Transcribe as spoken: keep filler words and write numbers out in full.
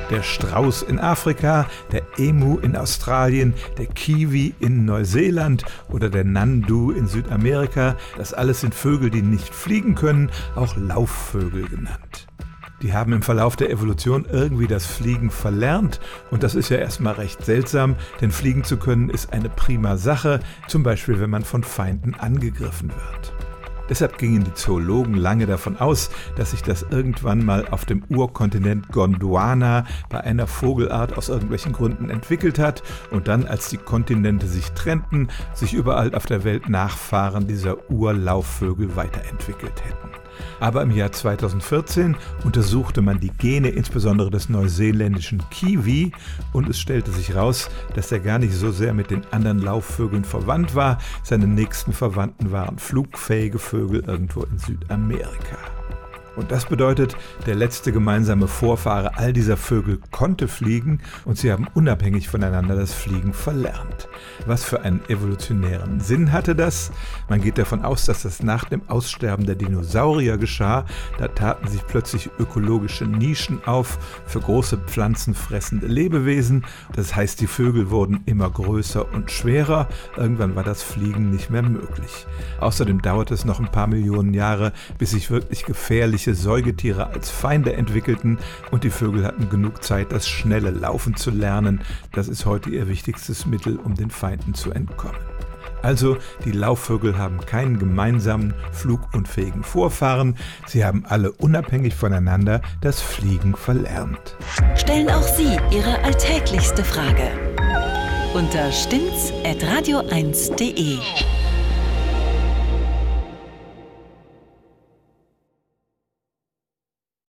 Der Strauß in Afrika, der Emu in Australien, der Kiwi in Neuseeland oder der Nandu in Südamerika, das alles sind Vögel, die nicht fliegen können, auch Laufvögel genannt. Die haben im Verlauf der Evolution irgendwie das Fliegen verlernt und das ist ja erstmal recht seltsam, denn fliegen zu können ist eine prima Sache, zum Beispiel wenn man von Feinden angegriffen wird. Deshalb gingen die Zoologen lange davon aus, dass sich das irgendwann mal auf dem Urkontinent Gondwana bei einer Vogelart aus irgendwelchen Gründen entwickelt hat und dann, als die Kontinente sich trennten, sich überall auf der Welt Nachfahren dieser Urlaufvögel weiterentwickelt hätten. Aber im Jahr zweitausendvierzehn untersuchte man die Gene insbesondere des neuseeländischen Kiwi und es stellte sich raus, dass er gar nicht so sehr mit den anderen Laufvögeln verwandt war. Seine nächsten Verwandten waren flugfähige Vögel irgendwo in Südamerika. Und das bedeutet, der letzte gemeinsame Vorfahre all dieser Vögel konnte fliegen und sie haben unabhängig voneinander das Fliegen verlernt. Was für einen evolutionären Sinn hatte das? Man geht davon aus, dass das nach dem Aussterben der Dinosaurier geschah. Da taten sich plötzlich ökologische Nischen auf für große pflanzenfressende Lebewesen. Das heißt, die Vögel wurden immer größer und schwerer. Irgendwann war das Fliegen nicht mehr möglich. Außerdem dauerte es noch ein paar Millionen Jahre, bis sich wirklich gefährliche Säugetiere als Feinde entwickelten und die Vögel hatten genug Zeit, das schnelle Laufen zu lernen. Das ist heute ihr wichtigstes Mittel, um den Feinden zu entkommen. Also, die Laufvögel haben keinen gemeinsamen, flugunfähigen Vorfahren. Sie haben alle unabhängig voneinander das Fliegen verlernt. Stellen auch Sie Ihre alltäglichste Frage unter stimmt's at radio eins punkt de.